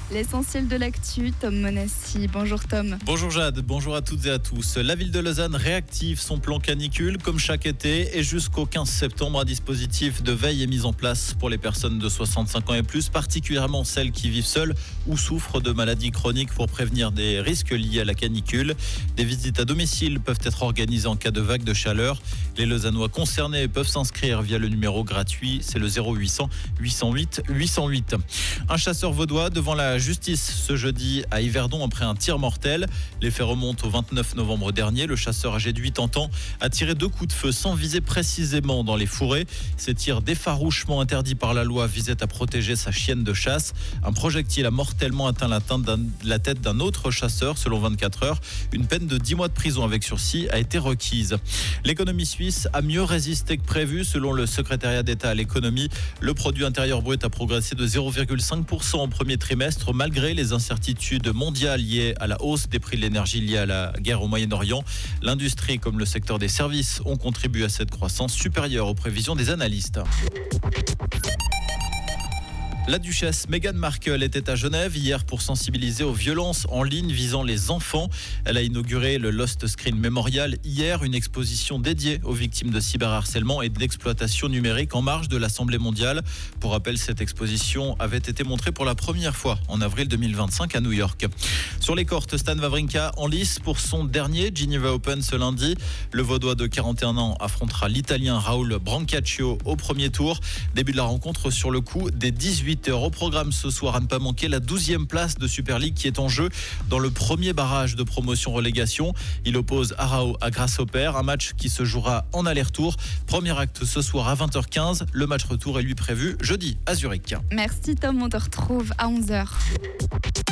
L'essentiel de l'actu, Tom Monassi. Bonjour Tom. Bonjour Jade, bonjour à toutes et à tous. La ville de Lausanne réactive son plan canicule comme chaque été et jusqu'au 15 septembre, un dispositif de veille est mis en place pour les personnes de 65 ans et plus, particulièrement celles qui vivent seules ou souffrent de maladies chroniques pour prévenir des risques liés à la canicule. Des visites à domicile peuvent être organisées en cas de vague de chaleur. Les Lausannois concernés peuvent s'inscrire via le numéro gratuit, c'est le 0800 808 808. Un chasseur vaudois devant la justice ce jeudi à Yverdon après un tir mortel. Les faits remontent au 29 novembre dernier. Le chasseur âgé de 80 ans a tiré 2 coups de feu sans viser précisément dans les fourrés. Ces tirs défarouchement interdits par la loi visaient à protéger sa chienne de chasse. Un projectile a mortellement atteint la tête d'un autre chasseur selon 24 heures. Une peine de 10 mois de prison avec sursis a été requise. L'économie suisse a mieux résisté que prévu selon le secrétariat d'État à l'économie. Le produit intérieur brut a progressé de 0,5% au premier trimestre malgré les incertitudes mondiales liées à la hausse des prix de l'énergie liée à la guerre au Moyen-Orient. L'industrie comme le secteur des services ont contribué à cette croissance supérieure aux prévisions des analystes. La duchesse Meghan Markle était à Genève hier pour sensibiliser aux violences en ligne visant les enfants. Elle a inauguré le Lost Screen Memorial hier, une exposition dédiée aux victimes de cyberharcèlement et d'exploitation numérique en marge de l'Assemblée mondiale. Pour rappel, cette exposition avait été montrée pour la première fois en avril 2025 à New York. Sur les courts, Stan Wawrinka en lice pour son dernier Geneva Open ce lundi. Le Vaudois de 41 ans affrontera l'Italien Raoul Brancaccio au premier tour. Début de la rencontre sur le coup des 18 heures. Au programme ce soir, à ne pas manquer la 12e place de Super League qui est en jeu dans le premier barrage de promotion-relégation. Il oppose Arao à Grasshopper, un match qui se jouera en aller-retour. Premier acte ce soir à 20h15. Le match retour est lui prévu jeudi à Zurich. Merci Tom, on te retrouve à 11h.